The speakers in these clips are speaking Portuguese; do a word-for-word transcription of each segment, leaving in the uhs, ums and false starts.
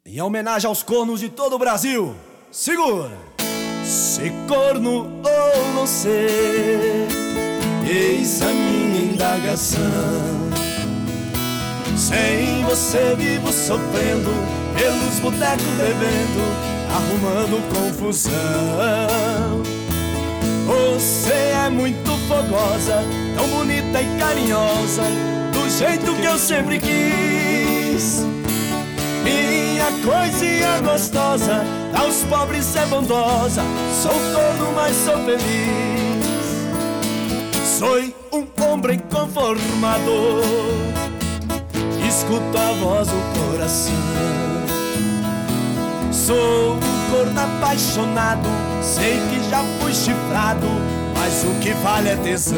Em homenagem aos cornos de todo o Brasil, segura! Ser corno ou não ser, eis a minha indagação. Sem você vivo sofrendo, pelos botecos bebendo, arrumando confusão. Você é muito fogosa, tão bonita e carinhosa, do jeito que eu sempre quis. Minha coisinha gostosa, aos pobres é bondosa, sou corno, mas sou feliz. Sou um homem inconformado, escuto a voz do coração. Sou um corno apaixonado, sei que já fui chifrado, mas o que vale é tesão.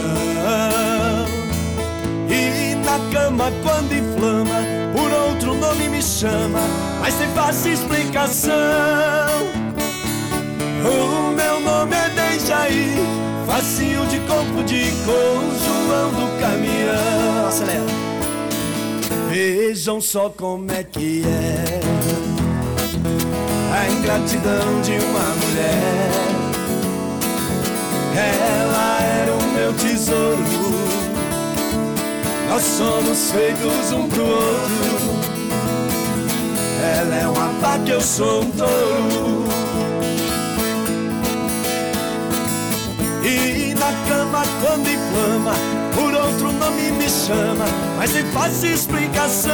E na cama quando inflama, por outro nome me chama, mas sem fácil explicação. O meu nome é Dejaí, facinho de confundir com o João do caminhão. Acelera. Vejam só como é que é a ingratidão de uma mulher. Ela era o meu tesouro, nós somos feitos um pro outro. Ela é uma vaca, eu sou um touro. E na cama quando inflama, por outro nome me chama, mas sem fácil explicação.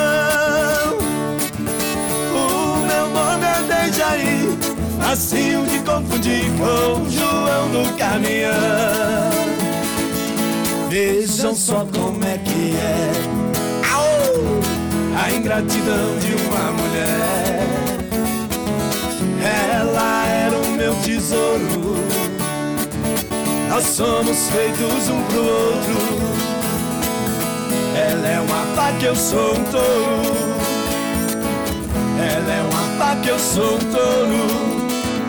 O meu nome é Dejaí, facinho de confundir com o João do caminhão. Vejam só como é que é Aô! A ingratidão de uma mulher. Ela era o meu tesouro, nós somos feitos um pro outro. Ela é uma vaca, eu sou um touro. Ela é uma vaca, eu sou um touro.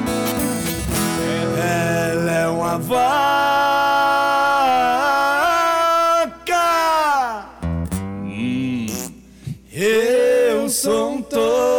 Ela é uma vaca, eu sou um touro.